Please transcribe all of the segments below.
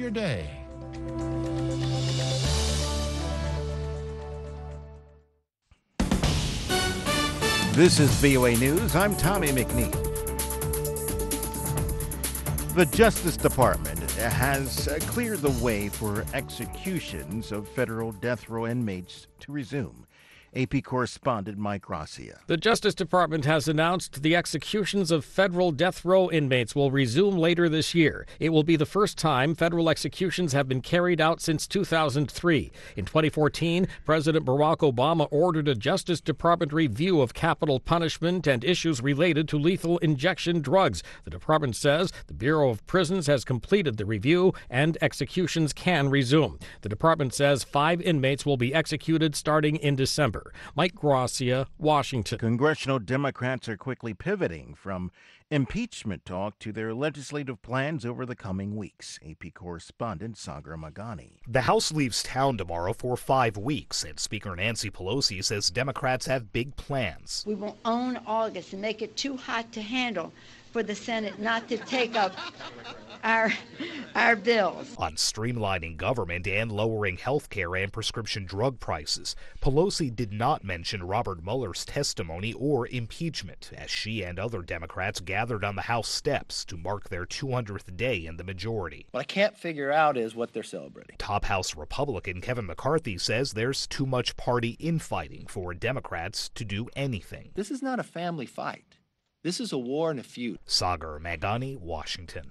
your day. This is VOA News. I'm Tommy McNeil. The Justice Department has cleared the way for executions of federal death row inmates to resume. AP correspondent Mike Gracia. The Justice Department has announced the executions of federal death row inmates will resume later this year. It will be the first time federal executions have been carried out since 2003. In 2014, President Barack Obama ordered a Justice Department review of capital punishment and issues related to lethal injection drugs. The department says the Bureau of Prisons has completed the review and executions can resume. The department says 5 inmates will be executed starting in December. Mike Gracia, Washington. Congressional Democrats are quickly pivoting from impeachment talk to their legislative plans over the coming weeks. AP correspondent Sagar Magani. The House leaves town tomorrow for 5 weeks, and Speaker Nancy Pelosi says Democrats have big plans. We will own August and make it too hot to handle for the Senate not to take up our bills. On streamlining government and lowering health care and prescription drug prices, Pelosi did not mention Robert Mueller's testimony or impeachment, as she and other Democrats gathered on the House steps to mark their 200th day in the majority. What I can't figure out is what they're celebrating. Top House Republican Kevin McCarthy says there's too much party infighting for Democrats to do anything. This is not a family fight. This is a war and a feud. Sagar Magani, Washington.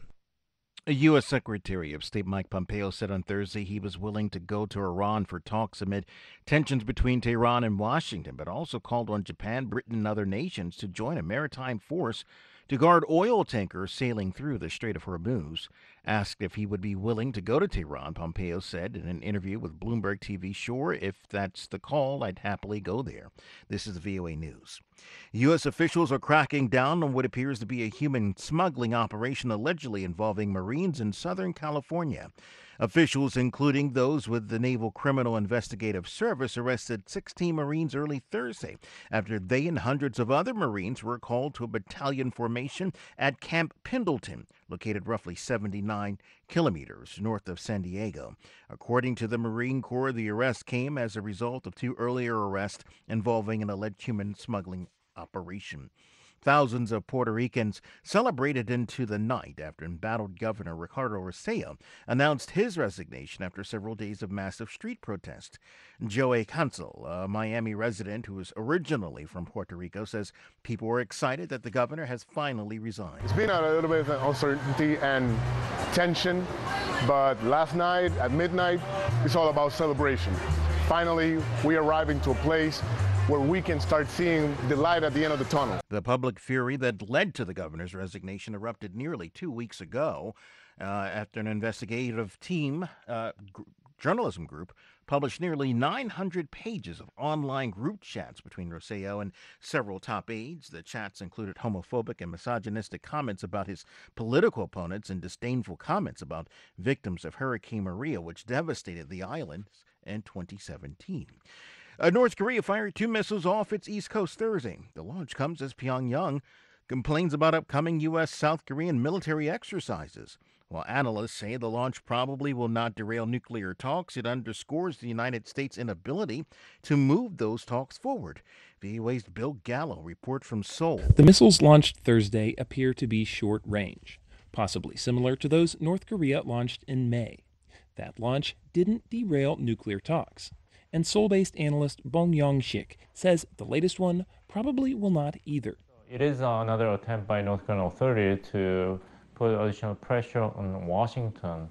U.S. Secretary of State Mike Pompeo said on Thursday he was willing to go to Iran for talks amid tensions between Tehran and Washington, but also called on Japan, Britain, and other nations to join a maritime force to guard oil tankers sailing through the Strait of Hormuz. Asked if he would be willing to go to Tehran, Pompeo said in an interview with Bloomberg TV, "Sure, if that's the call, I'd happily go there." This is VOA News. U.S. officials are cracking down on what appears to be a human smuggling operation allegedly involving Marines in Southern California. Officials, including those with the Naval Criminal Investigative Service, arrested 16 Marines early Thursday after they and hundreds of other Marines were called to a battalion formation at Camp Pendleton, located roughly 79 kilometers north of San Diego. According to the Marine Corps, the arrest came as a result of 2 earlier arrests involving an alleged human smuggling operation. Thousands of Puerto Ricans celebrated into the night after embattled Governor Ricardo Rossello announced his resignation after several days of massive street protests. Joey Cancel, a Miami resident who is originally from Puerto Rico, says people were excited that the governor has finally resigned. It's been a little bit of uncertainty and tension, but last night at midnight, it's all about celebration. Finally, we are arriving to a place where we can start seeing the light at the end of the tunnel. The public fury that led to the governor's resignation erupted nearly 2 weeks ago after an investigative team, journalism group, published nearly 900 pages of online group chats between Rossello and several top aides. The chats included homophobic and misogynistic comments about his political opponents and disdainful comments about victims of Hurricane Maria, which devastated the islands in 2017. North Korea fired 2 missiles off its east coast Thursday. The launch comes as Pyongyang complains about upcoming U.S.-South Korean military exercises. While analysts say the launch probably will not derail nuclear talks, it underscores the United States' inability to move those talks forward. VOA's Bill Gallo reports from Seoul. The missiles launched Thursday appear to be short range, possibly similar to those North Korea launched in May. That launch didn't derail nuclear talks. And Seoul-based analyst Bong Yong-sik says the latest one probably will not either. It is another attempt by North Korean authorities to put additional pressure on Washington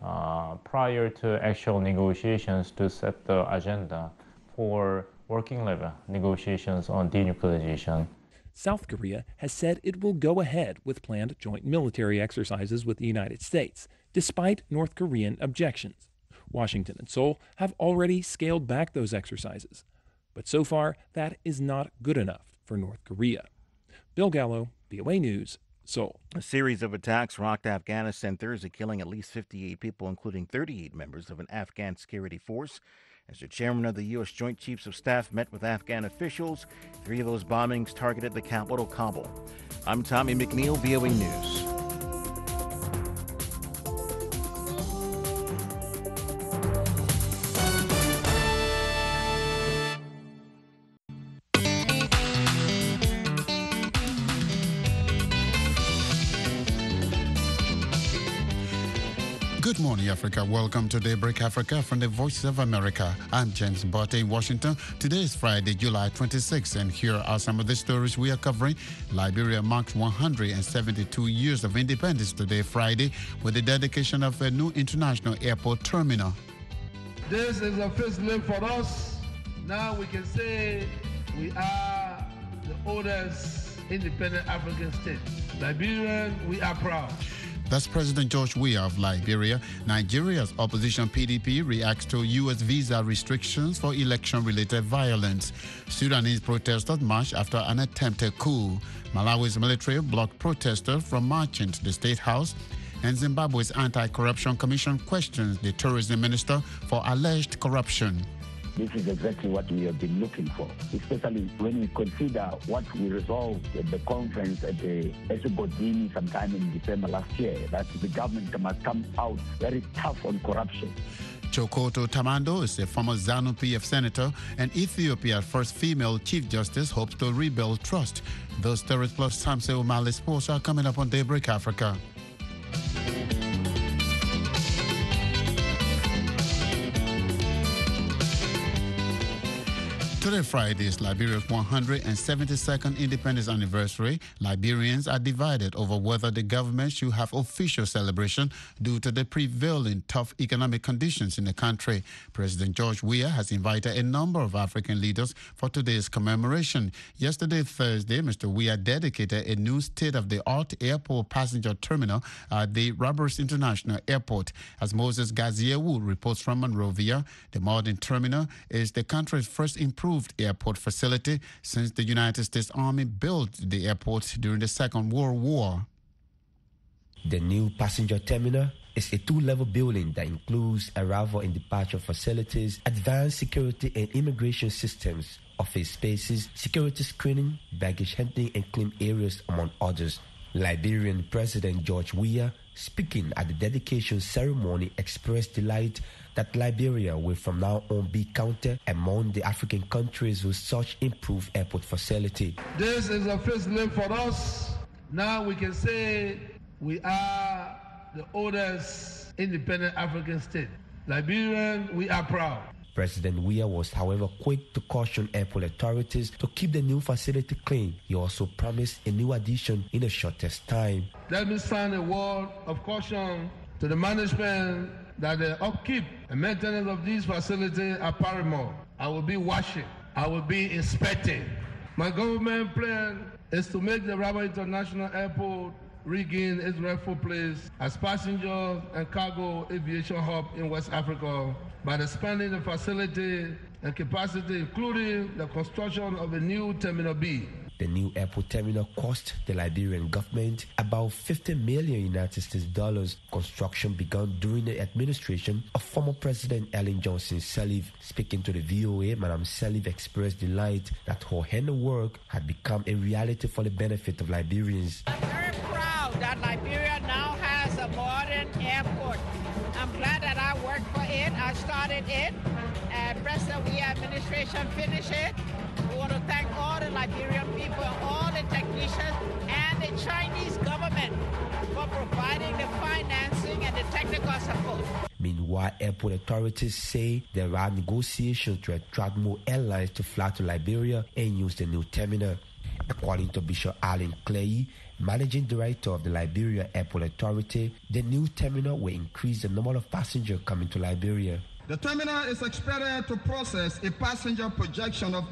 prior to actual negotiations to set the agenda for working-level negotiations on denuclearization. South Korea has said it will go ahead with planned joint military exercises with the United States, despite North Korean objections. Washington and Seoul have already scaled back those exercises. But so far, that is not good enough for North Korea. Bill Gallo, VOA News, Seoul. A series of attacks rocked Afghanistan Thursday, killing at least 58 people, including 38 members of an Afghan security force. As the chairman of the U.S. Joint Chiefs of Staff met with Afghan officials, 3 of those bombings targeted the capital, Kabul. I'm Tommy McNeil, VOA News. Good morning, Africa. Welcome to Daybreak Africa from the Voice of America. I'm James Botte in Washington. Today is Friday, July 26th, and here are some of the stories we are covering. Liberia marks 172 years of independence today, Friday, with the dedication of a new international airport terminal. This is a first look for us. Now we can say we are the oldest independent African state. Liberian, we are proud. That's President George Weah of Liberia. Nigeria's opposition PDP reacts to U.S. visa restrictions for election-related violence. Sudanese protesters march after an attempted coup. Malawi's military blocked protesters from marching to the State House. And Zimbabwe's Anti-Corruption Commission questions the tourism minister for alleged corruption. This is exactly what we have been looking for, especially when we consider what we resolved at the conference at the Esubodini sometime in December last year, that the government must come out very tough on corruption. Chokoto Tamando is a former ZANU-PF senator, and Ethiopia's first female chief justice hopes to rebuild trust. Those stories plus Samse Umali sports are coming up on Daybreak Africa. Today, Friday, is Liberia's 172nd independence anniversary. Liberians are divided over whether the government should have official celebration due to the prevailing tough economic conditions in the country. President George Weah has invited a number of African leaders for today's commemoration. Yesterday, Thursday, Mr. Weah dedicated a new state-of-the-art airport passenger terminal at the Roberts International Airport. As Moses Gaziewu reports from Monrovia, the modern terminal is the country's first improved airport facility since the United States Army built the airport during the Second World War. The new passenger terminal is a two-level building that includes arrival and departure facilities, advanced security and immigration systems, office spaces, security screening, baggage handling and claim areas, among others. Liberian President George Weah, speaking at the dedication ceremony, expressed delight that Liberia will from now on be counted among the African countries with such improved airport facility. This is a first look for us. Now we can say we are the oldest independent African state. Liberian, we are proud. President Weah was, however, quick to caution airport authorities to keep the new facility clean. He also promised a new addition in the shortest time. Let me send a word of caution to the management that the upkeep and maintenance of these facilities are paramount. I will be watching. I will be inspecting. My government plan is to make the Rabat International Airport regain its rightful place as passenger and cargo aviation hub in West Africa by expanding the facility and capacity, including the construction of a new Terminal B. The new airport terminal cost the Liberian government about $50 million United States dollars. Construction began during the administration of former President Ellen Johnson Sirleaf. Speaking to the VOA, Madam Sirleaf expressed delight that her handiwork had become a reality for the benefit of Liberians. I'm very proud that Liberia now has a modern airport. I'm glad that I worked for it. I started it, and President Weah administration finished it. We want to thank all the Liberian people, all the technicians, and the Chinese government for providing the financing and the technical support. Meanwhile, airport authorities say there are negotiations to attract more airlines to fly to Liberia and use the new terminal. According to Bishop Alan Clay, Managing Director of the Liberia Airport Authority, the new terminal will increase the number of passengers coming to Liberia. The terminal is expected to process a passenger projection of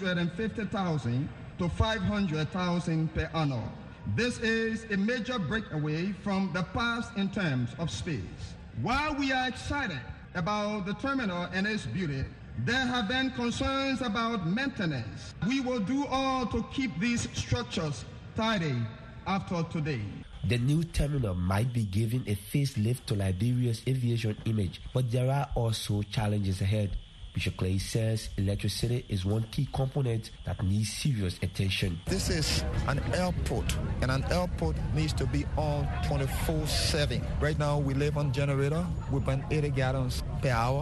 350,000 to 500,000 per annum. This is a major breakaway from the past in terms of space. While we are excited about the terminal and its beauty, there have been concerns about maintenance. We will do all to keep these structures tidy after today. The new terminal might be giving a facelift to Liberia's aviation image, but there are also challenges ahead. Bishop Clay says electricity is one key component that needs serious attention. This is an airport, and an airport needs to be on 24/7. Right now, we live on generator. We burn 80 gallons per hour.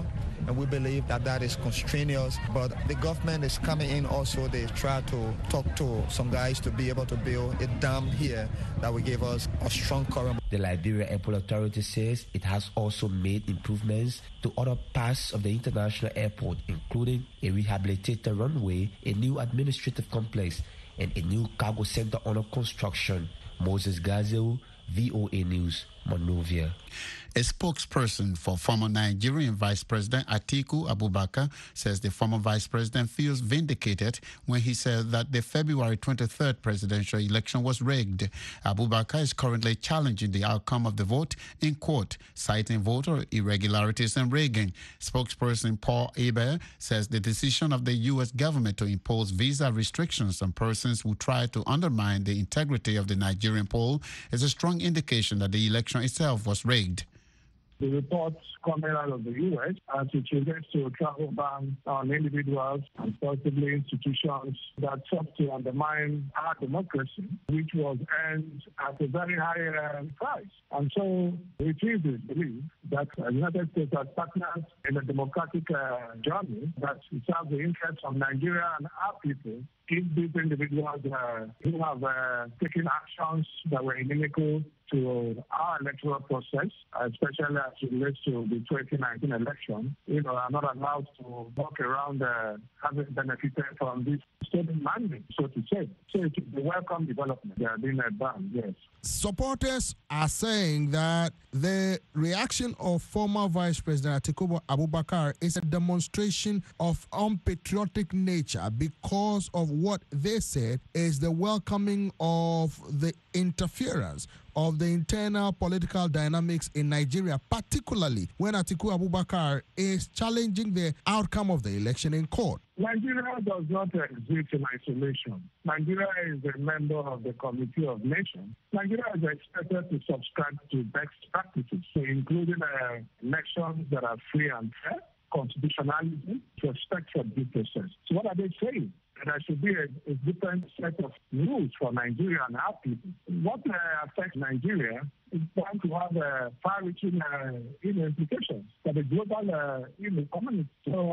and we believe that that is constraining us. But the government is coming in also. They try to talk to some guys to be able to build a dam here that will give us a strong current. The Liberia Airport Authority says it has also made improvements to other parts of the international airport, including a rehabilitated runway, a new administrative complex, and a new cargo center under construction. Moses Gazeu, VOA News, Monrovia. A spokesperson for former Nigerian Vice President Atiku Abubakar says the former vice president feels vindicated when he said that the February 23rd presidential election was rigged. Abubakar is currently challenging the outcome of the vote in court, citing voter irregularities and rigging. Spokesperson Paul Eber says the decision of the U.S. government to impose visa restrictions on persons who try to undermine the integrity of the Nigerian poll is a strong indication that the election itself was rigged. The reports coming out of the U.S. as it relates to travel bans on individuals and possibly institutions that sought to undermine our democracy, which was earned at a very high price. And so it is believed that the United States as partners in a democratic journey that serves the interests of Nigeria and our people. If these individuals who have taken actions that were inimical to our electoral process, especially as it relates to the 2019 election, are not allowed to walk around having benefited from this stolen mandate, so to say. So it is a welcome development. They are being banned, yes. Supporters are saying that the reaction of former Vice President Atiku Abubakar is a demonstration of unpatriotic nature because of what they said is the welcoming of the interference of the internal political dynamics in Nigeria, particularly when Atiku Abubakar is challenging the outcome of the election in court. Nigeria does not exist in isolation. Nigeria is a member of the Committee of Nations. Nigeria is expected to subscribe to best practices, so including elections that are free and fair, constitutionalism, respect for due process. So what are they saying? There should be a different set of rules for Nigeria and our people. What affects Nigeria is going to have far-reaching implications for the global community. So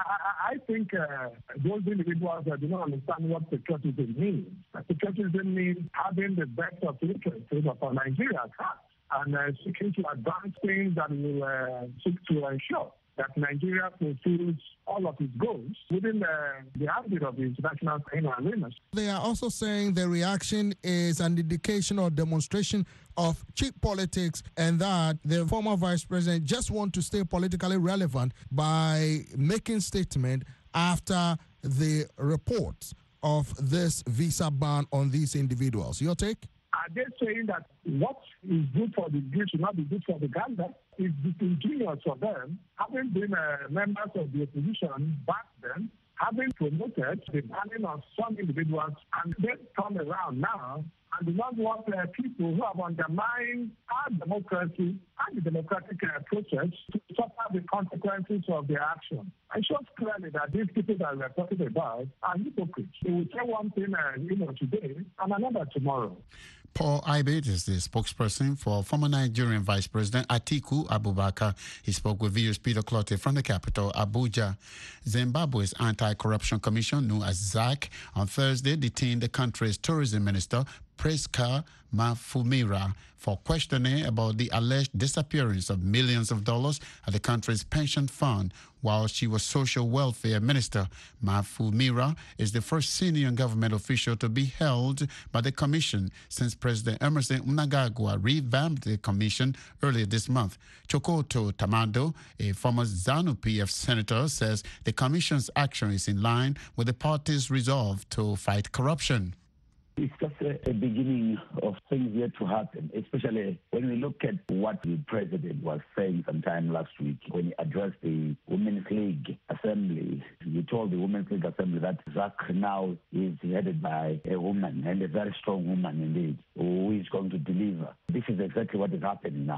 I think those individuals that do not understand what patriotism means. Patriotism means having the best of interest for Nigeria at heart and seeking to advance things that will seek to ensure that Nigeria fulfills all of its goals within the ambit of the international arenas. They are also saying the reaction is an indication or demonstration of cheap politics and that the former vice president just want to stay politically relevant by making statement after the reports of this visa ban on these individuals. Your take? Are they saying that what is good for the goose should not be good for the gander? It's disingenuous for them, having been members of the opposition back then, having promoted the banning of some individuals, and they come around now and do not want people who have undermined our democracy and the democratic process to suffer the consequences of their action. It shows clearly that these people that we're talking about are hypocrites. They will say one thing today and another tomorrow. Paul Ibit is the spokesperson for former Nigerian Vice President Atiku Abubakar. He spoke with VOA's Peter Clottey from the capital, Abuja. Zimbabwe's Anti-Corruption Commission, known as ZAC, on Thursday detained the country's tourism minister, Priska Mafumira, for questioning about the alleged disappearance of millions of dollars at the country's pension fund while she was social welfare minister. Mafumira is the first senior government official to be held by the commission since President Emerson Mnangagwa revamped the commission earlier this month. Chokoto Tamando, a former ZANU-PF senator, says the commission's action is in line with the party's resolve to fight corruption. It's just a beginning of things yet to happen, especially when we look at what the president was saying sometime last week when he addressed the Women's League Assembly. He told the Women's League Assembly that ZAC now is headed by a woman, and a very strong woman indeed, who is going to deliver. This is exactly what is happening now.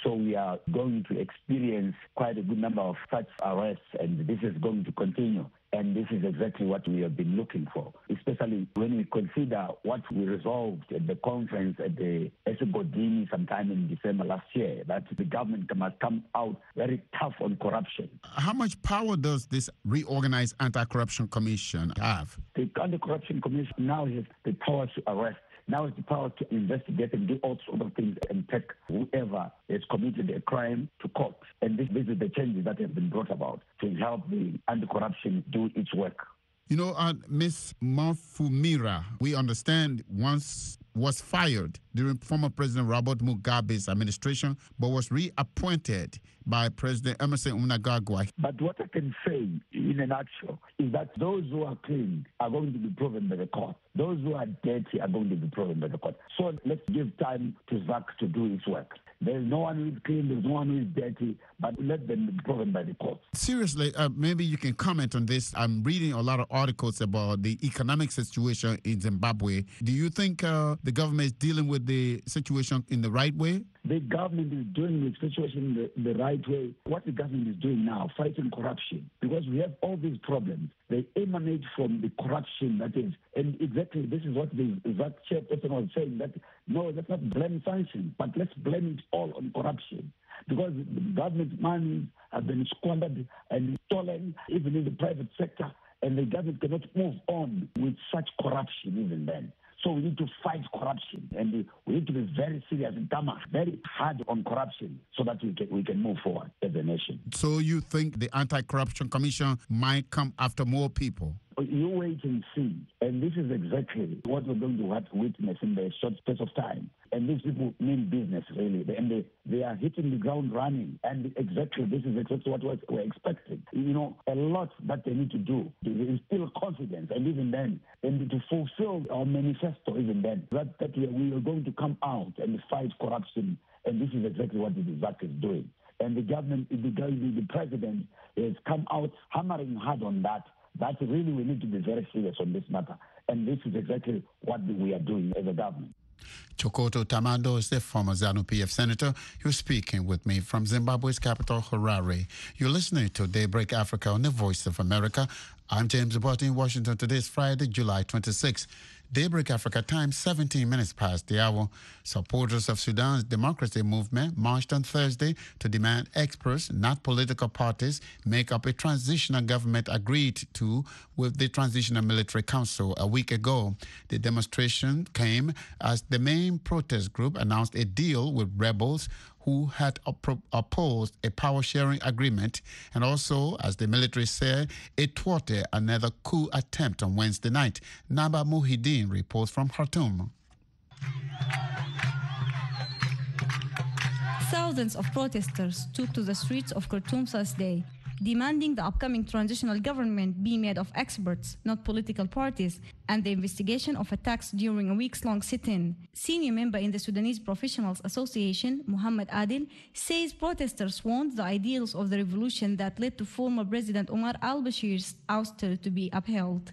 So we are going to experience quite a good number of such arrests, and this is going to continue. And this is exactly what we have been looking for, especially when we consider what we resolved at the conference at the Esgodini sometime in December last year, that the government must come out very tough on corruption. How much power does this reorganized anti-corruption commission have? The anti-corruption commission now has the power to arrest. Now it's the power to investigate and do all sorts of things and take whoever has committed a crime to court. And this is the changes that have been brought about to help the anti-corruption do its work. You know, Ms. Mafumira, we understand once was fired during former President Robert Mugabe's administration, but was reappointed by President Emerson Mnangagwa. But what I can say in a nutshell is that those who are clean are going to be proven by the court. Those who are dirty are going to be proven by the court. So let's give time to ZAC to do its work. There's no one who is clean, there's no one who is dirty, but let them be proven by the court. Seriously, maybe you can comment on this. I'm reading a lot of articles about the economic situation in Zimbabwe. Do you think the government is dealing with the situation in the right way? The government is doing the situation the right way. What the government is doing now, fighting corruption, because we have all these problems. They emanate from the corruption that is, and exactly this is what the chairperson was saying, that no, let's not blame sanctions, but let's blame it all on corruption. Because the government money have been squandered and stolen, even in the private sector, and the government cannot move on with such corruption even then. So we need to fight corruption, and we need to be very serious and very hard on corruption so that we can move forward as a nation. So you think the Anti-Corruption Commission might come after more people? You wait and see. And this is exactly what we're going to have to witness in the short space of time. And these people mean business, really. And they are hitting the ground running. And exactly, this is exactly what we're expecting. You know, a lot that they need to do. There is still confidence. And even then, and to fulfill our manifesto, even then, that we are going to come out and fight corruption. And this is exactly what the ZAC is doing. And the government, the president has come out hammering hard on that. That really we need to be very serious on this matter. And this is exactly what we are doing as a government. Chokoto Tamando is the former ZANU-PF senator. He was speaking with me from Zimbabwe's capital, Harare. You're listening to Daybreak Africa on the Voice of America. I'm James Abbott in Washington. Today is Friday, July 26. Daybreak Africa time, 17 minutes past the hour. Supporters of Sudan's democracy movement marched on Thursday to demand experts, not political parties, make up a transitional government agreed to with the Transitional Military Council a week ago. The demonstration came as the main protest group announced a deal with rebels who had opposed a power-sharing agreement, and also, as the military said, it thwarted another coup attempt on Wednesday night. Naba Muhyiddin reports from Khartoum. Thousands of protesters took to the streets of Khartoum Thursday, demanding the upcoming transitional government be made of experts, not political parties, and the investigation of attacks during a weeks-long sit-in. Senior member in the Sudanese Professionals Association, Muhammad Adil, says protesters want the ideals of the revolution that led to former President Omar al-Bashir's ouster to be upheld.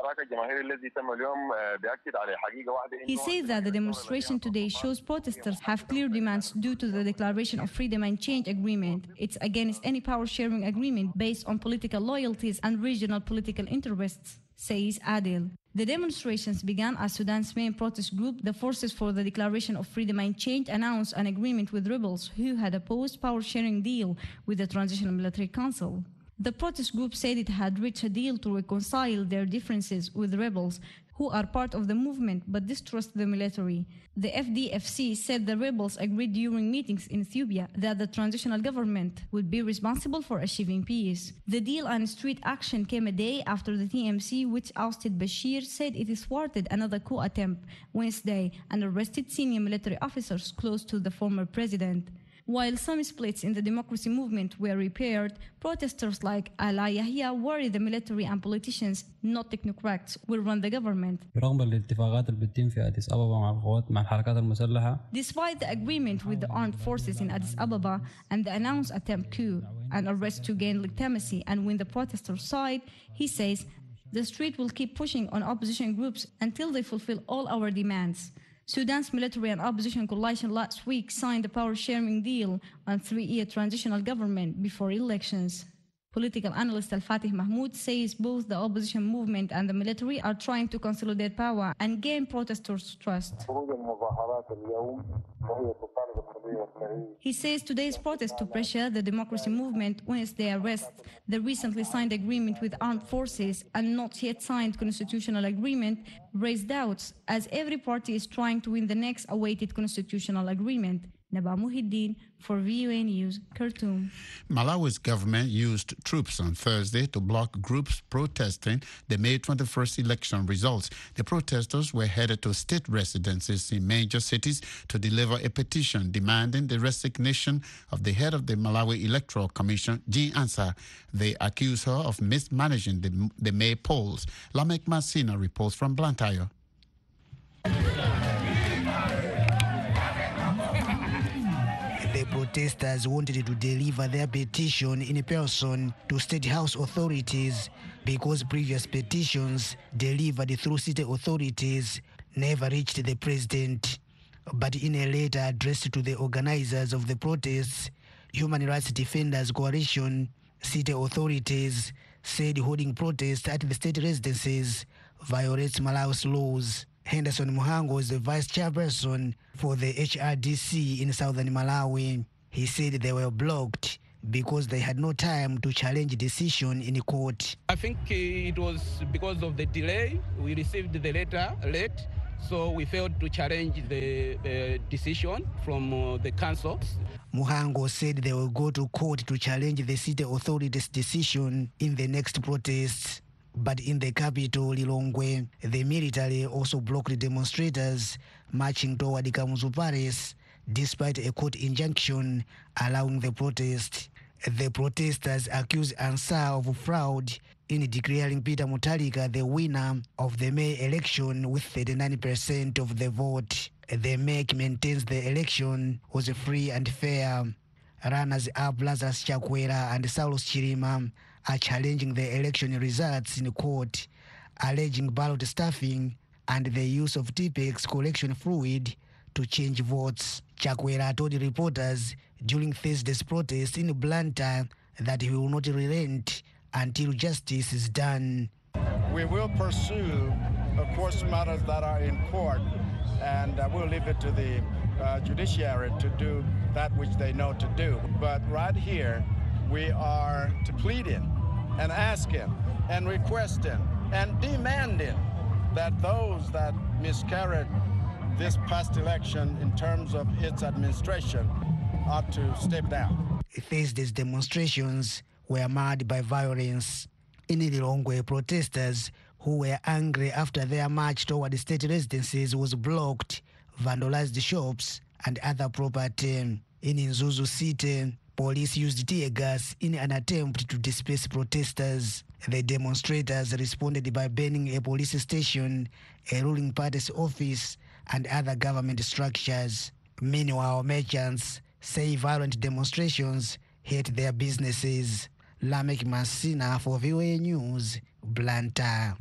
He says that the demonstration today shows protesters have clear demands due to the Declaration of Freedom and Change Agreement. It's against any power-sharing agreement based on political loyalties and regional political interests, says Adil. The demonstrations began as Sudan's main protest group, the Forces for the Declaration of Freedom and Change, announced an agreement with rebels who had opposed power-sharing deal with the Transitional Military Council. The protest group said it had reached a deal to reconcile their differences with rebels who are part of the movement but distrust the military. The FDFC said the rebels agreed during meetings in Ethiopia that the transitional government would be responsible for achieving peace. The deal and street action came a day after the TMC, which ousted Bashir, said it thwarted another coup attempt Wednesday and arrested senior military officers close to the former president. While some splits in the democracy movement were repaired, protesters like Ala Yahya worry the military and politicians, not technocrats, will run the government. Despite the agreement with the armed forces in Addis Ababa and the announced attempt coup and arrest to gain legitimacy and win the protesters' side, he says the street will keep pushing on opposition groups until they fulfill all our demands. Sudan's military and opposition coalition last week signed a power-sharing deal on a 3-year transitional government before elections. Political analyst Al-Fatih Mahmoud says both the opposition movement and the military are trying to consolidate power and gain protesters' trust. He says today's protest to pressure the democracy movement Wednesday arrest the recently signed agreement with armed forces and not yet signed constitutional agreement raise doubts as every party is trying to win the next awaited constitutional agreement. Naba Muhiddin for VOA News, Khartoum. Malawi's government used troops on Thursday to block groups protesting the May 21st election results. The protesters were headed to state residences in major cities to deliver a petition demanding the resignation of the head of the Malawi Electoral Commission, Jean Ansah. They accuse her of mismanaging the May polls. Lamek Masina reports from Blantyre. The protesters wanted to deliver their petition in person to state house authorities because previous petitions delivered through city authorities never reached the president. But in a letter addressed to the organizers of the protests, Human Rights Defenders Coalition, city authorities said holding protests at the state residences violates Malawi's laws. Henderson Muhango is the vice chairperson for the HRDC in southern Malawi. He said they were blocked because they had no time to challenge the decision in court. I think it was because of the delay. We received the letter late, so we failed to challenge the decision from the council. Muhango said they will go to court to challenge the city authorities' decision in the next protests. But in the capital, Lilongwe, the military also blocked demonstrators marching toward Kamuzu Palace, despite a court injunction allowing the protest. The protesters accused Ansah of fraud in declaring Peter Mutharika the winner of the May election with 39% of the vote. The MEC maintains the election was free and fair. Runners-up Lazarus Chakwera and Saulos Chirima are challenging the election results in court, alleging ballot stuffing and the use of Tipex collection fluid to change votes. Chakwera told reporters during Thursday's protest in Blantyre that he will not relent until justice is done. We will pursue, of course, matters that are in court, and we'll leave it to the judiciary to do that which they know to do. But right here, we are pleading and asking and requesting and demanding that those that miscarried this past election in terms of its administration ought to step down. Thursday's demonstrations were marred by violence. In Lilongwe, protesters who were angry after their march toward the state residences was blocked, vandalized shops and other property. In Nzuzu City, police used tear gas in an attempt to disperse protesters. The demonstrators responded by burning a police station, a ruling party's office, and other government structures. Meanwhile, merchants say violent demonstrations hit their businesses. Lamek Masina for VOA News, Blantyre.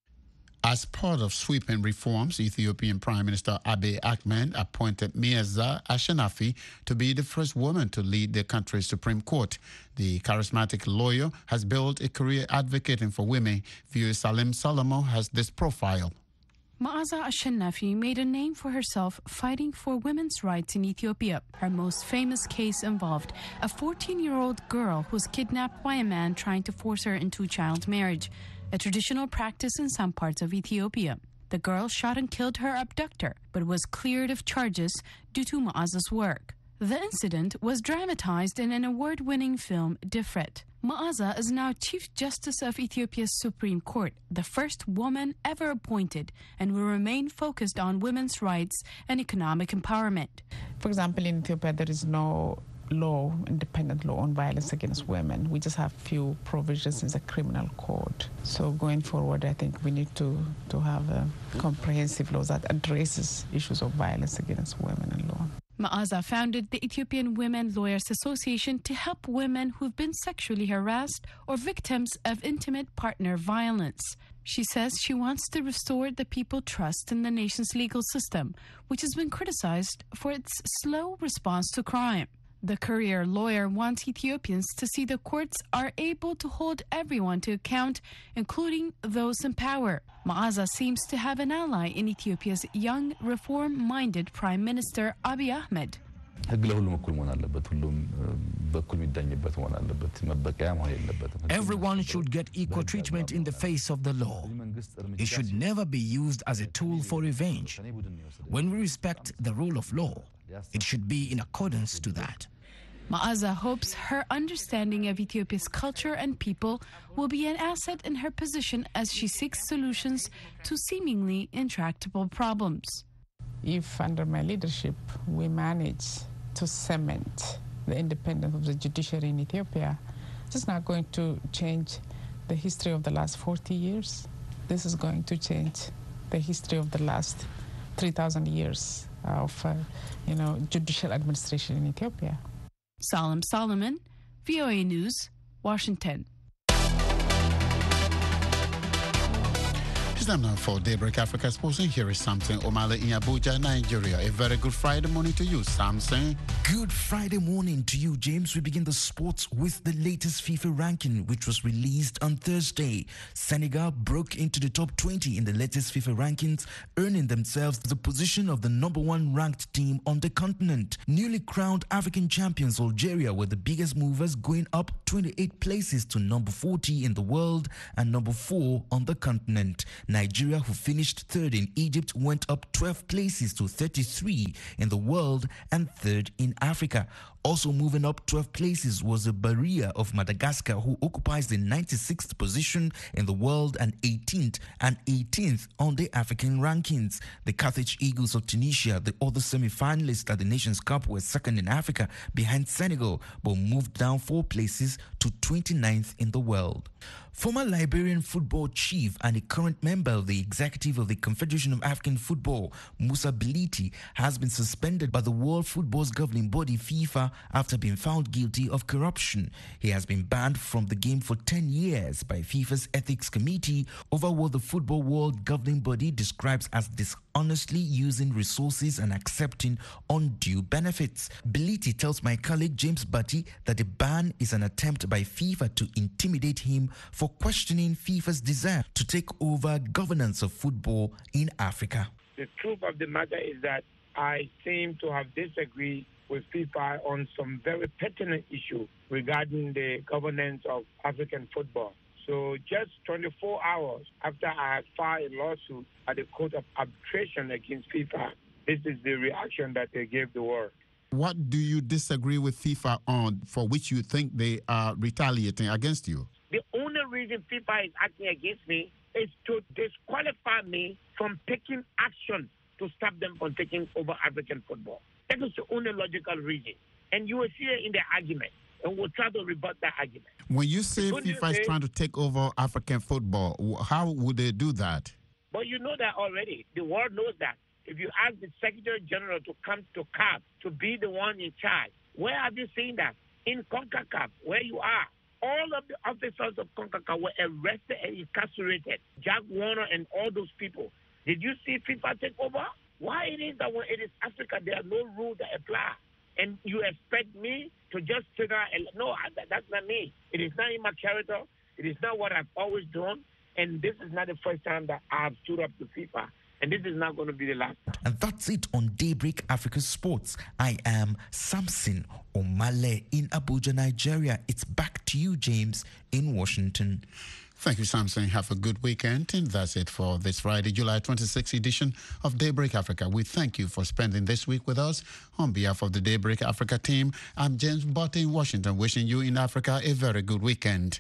As part of sweeping reforms, Ethiopian Prime Minister Abiy Ahmed appointed Meaza Ashenafi to be the first woman to lead the country's Supreme Court. The charismatic lawyer has built a career advocating for women. VOA Salim Solomon has this profile. Meaza Ashenafi made a name for herself fighting for women's rights in Ethiopia. Her most famous case involved a 14-year-old girl who was kidnapped by a man trying to force her into child marriage, a traditional practice in some parts of Ethiopia. The girl shot and killed her abductor, but was cleared of charges due to Meaza's work. The incident was dramatized in an award-winning film, Difret. Meaza is now Chief Justice of Ethiopia's Supreme Court, the first woman ever appointed, and will remain focused on women's rights and economic empowerment. For example, in Ethiopia, there is no independent law on violence against women. We just have few provisions in the criminal code. So going forward, I think we need to have a comprehensive law that addresses issues of violence against women in law. Meaza founded the Ethiopian Women Lawyers Association to help women who've been sexually harassed or victims of intimate partner violence. She says she wants to restore the people's trust in the nation's legal system, which has been criticized for its slow response to crime. The Courier lawyer wants Ethiopians to see the courts are able to hold everyone to account, including those in power. Ma'aza seems to have an ally in Ethiopia's young, reform-minded Prime Minister Abiy Ahmed. Everyone should get equal treatment in the face of the law. It should never be used as a tool for revenge. When we respect the rule of law, it should be in accordance to that. Ma'aza hopes her understanding of Ethiopia's culture and people will be an asset in her position as she seeks solutions to seemingly intractable problems. If under my leadership we manage to cement the independence of the judiciary in Ethiopia, this is not going to change the history of the last 40 years. This is going to change the history of the last 3,000 years of judicial administration in Ethiopia. Salim Solomon, VOA News, Washington. It's time now for Daybreak Africa Sports, and here is Samson Omale in Abuja, Nigeria. A very good Friday morning to you, Samson. Good Friday morning to you, James. We begin the sports with the latest FIFA ranking, which was released on Thursday. Senegal broke into the top 20 in the latest FIFA rankings, earning themselves the position of the number 1 ranked team on the continent. Newly crowned African champions Algeria were the biggest movers, going up 28 places to number 40 in the world and number 4 on the continent. Nigeria, who finished 3rd in Egypt, went up 12 places to 33 in the world and 3rd in Africa. Also moving up 12 places was the Barrier of Madagascar, who occupies the 96th position in the world and 18th on the African rankings. The Carthage Eagles of Tunisia, the other semi-finalists at the Nations Cup, were 2nd in Africa behind Senegal, but moved down 4 places to 29th in the world. Former Liberian football chief and a current member of the executive of the Confederation of African Football, Musa Bility, has been suspended by the World Football's governing body, FIFA, after being found guilty of corruption. He has been banned from the game for 10 years by FIFA's Ethics Committee over what the Football World governing body describes as dishonestly using resources and accepting undue benefits. Bility tells my colleague James Batty that the ban is an attempt by FIFA to intimidate him for questioning FIFA's desire to take over governance of football in Africa. The truth of the matter is that I seem to have disagreed with FIFA on some very pertinent issue regarding the governance of African football. So just 24 hours after I had filed a lawsuit at the Court of Arbitration against FIFA, this is the reaction that they gave the world. What do you disagree with FIFA on, for which you think they are retaliating against you? The only reason FIFA is acting against me is to disqualify me from taking action to stop them from taking over African football. That is the only logical reason. And you will see it in the argument, and we'll try to rebut that argument. When you say FIFA is trying to take over African football, how would they do that? But you know that already. The world knows that. If you ask the Secretary General to come to CAF to be the one in charge, where have you seen that? In CONCACAF, where you are. All of the officers of CONCACAF were arrested and incarcerated. Jack Warner and all those people. Did you see FIFA take over? Why it is that when it is Africa, there are no rules that apply? And you expect me to just figure out, no, that's not me. It is not in my character. It is not what I've always done. And this is not the first time that I have stood up to FIFA. And this is not going to be the last. And that's it on Daybreak Africa Sports. I am Samson Omale in Abuja, Nigeria. It's back to you, James, in Washington. Thank you, Samson. Have a good weekend. And that's it for this Friday, July 26th edition of Daybreak Africa. We thank you for spending this week with us. On behalf of the Daybreak Africa team, I'm James Botte in Washington, wishing you in Africa a very good weekend.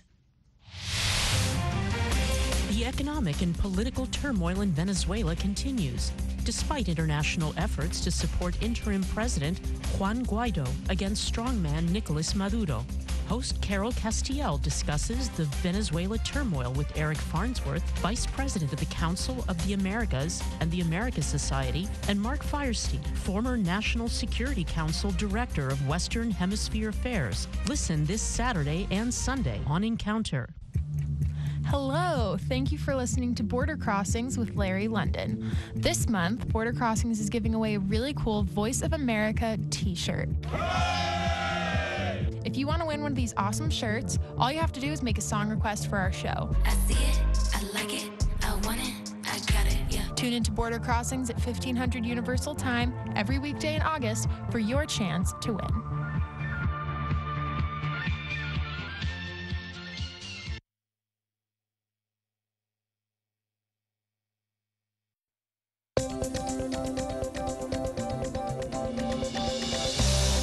The economic and political turmoil in Venezuela continues, despite international efforts to support interim President Juan Guaido against strongman Nicolas Maduro. Host Carol Castiel discusses the Venezuela turmoil with Eric Farnsworth, Vice President of the Council of the Americas and the Americas Society, and Mark Firestein, former National Security Council Director of Western Hemisphere Affairs. Listen this Saturday and Sunday on Encounter. Hello, thank you for listening to Border Crossings with Larry London. This month, Border Crossings is giving away a really cool Voice of America t-shirt. If you want to win one of these awesome shirts, all you have to do is make a song request for our show. I see it, I like it, I want it, I got it, yeah. Tune into Border Crossings at 1500 Universal Time every weekday in August for your chance to win.